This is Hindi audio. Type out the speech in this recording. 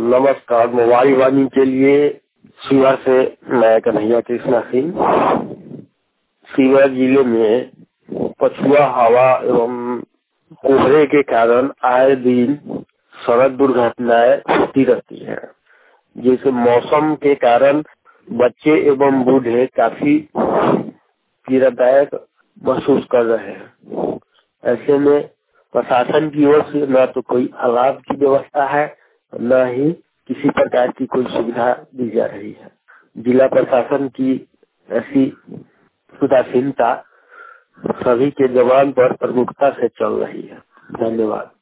नमस्कार। मोबाइल वाणी के लिए शिवहर से मैं कन्हैया कृष्णा सिंह। शिवहर जिले में पछुआ हवा एवं कोहरे के कारण आए दिन सड़क दुर्घटनाएं होती रहती हैं। जैसे मौसम के कारण बच्चे एवं बूढ़े काफी पीड़ादायक महसूस कर रहे हैं। ऐसे में प्रशासन की ओर से न तो कोई अलाव की व्यवस्था है, न ही किसी प्रकार की कोई सुविधा दी जा रही है। जिला प्रशासन की ऐसी उदासीनता सभी के जवान पर प्रमुखता से चल रही है। धन्यवाद।